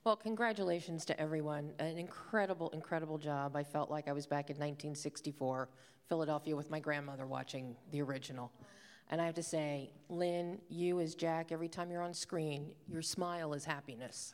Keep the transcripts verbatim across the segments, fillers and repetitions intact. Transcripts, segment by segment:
Well, congratulations to everyone. An incredible, incredible job. I felt like I was back in nineteen sixty-four, Philadelphia, with my grandmother watching the original. And I have to say, Lynn, you as Jack, every time you're on screen, your smile is happiness.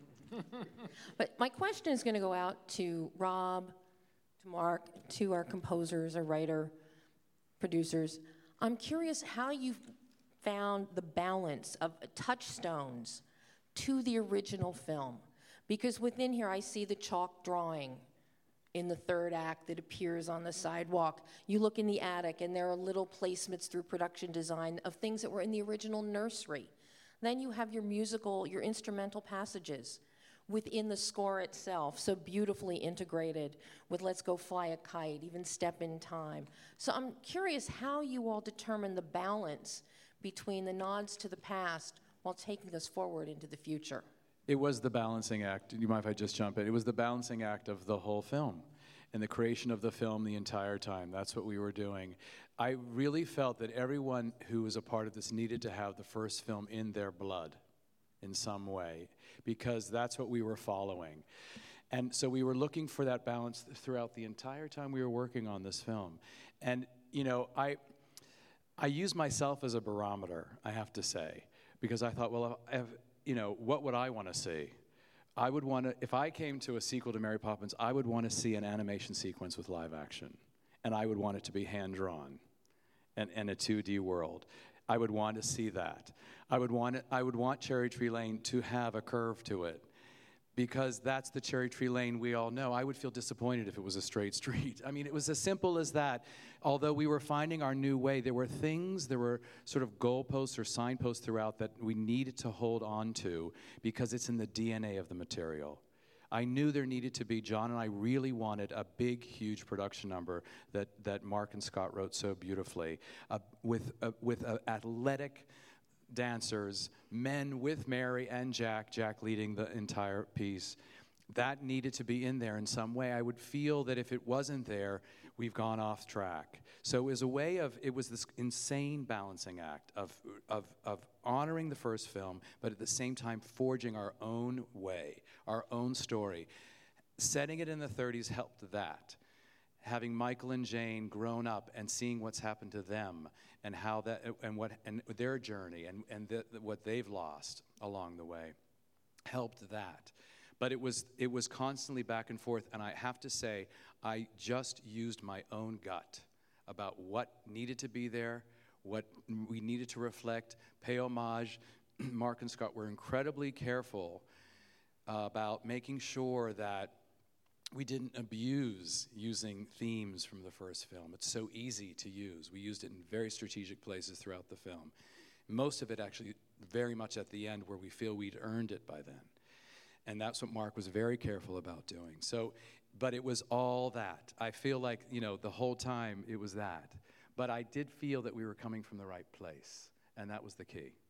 But my question is going to go out to Rob, to Mark, to our composers, our writer, producers. I'm curious how you found the balance of touchstones to the original film. Because within here I see the chalk drawing in the third act that appears on the sidewalk. You look in the attic and there are little placements through production design of things that were in the original nursery. Then you have your musical, your instrumental passages within the score itself, so beautifully integrated with Let's Go Fly a Kite, even Step in Time. So I'm curious how you all determine the balance between the nods to the past while taking us forward into the future. It was the balancing act. Do you mind if I just jump in? It was the balancing act of the whole film and the creation of the film the entire time. That's what we were doing. I really felt that everyone who was a part of this needed to have the first film in their blood in some way, because that's what we were following. And so we were looking for that balance throughout the entire time we were working on this film. And, you know, I, I use myself as a barometer, I have to say, because I thought, well, if, you know, what would I want to see? I would want to, if I came to a sequel to Mary Poppins, I would want to see an animation sequence with live action. And I would want it to be hand-drawn and in a two D world. I would want to see that. I would want it, I would want Cherry Tree Lane to have a curve to it, because that's the Cherry Tree Lane we all know. I would feel disappointed if it was a straight street. I mean, it was as simple as that. Although we were finding our new way, there were things, there were sort of goalposts or signposts throughout that we needed to hold on to because it's in the D N A of the material. I knew there needed to be, John and I really wanted a big, huge production number that, that Mark and Scott wrote so beautifully, uh, with, uh, with uh, athletic dancers, men with Mary and Jack, Jack leading the entire piece. That needed to be in there in some way. I would feel that if it wasn't there, we've gone off track. So it was a way of, it was this insane balancing act of, of, of honoring the first film, but at the same time forging our own way, our own story. Setting it in the thirties helped that. Having Michael and Jane grown up and seeing what's happened to them and how that and what and their journey and and the, what they've lost along the way helped that. But it was it was constantly back and forth, and I have to say I just used my own gut about what needed to be there, what we needed to reflect, pay homage. Mark and Scott were incredibly careful uh, about making sure that we didn't abuse using themes from the first film. It's so easy to use. We used it in very strategic places throughout the film. Most of it actually very much at the end where we feel we'd earned it by then. And that's what Mark was very careful about doing. So, but it was all that. I feel like, you know, the whole time it was that. But I did feel that we were coming from the right place, and that was the key.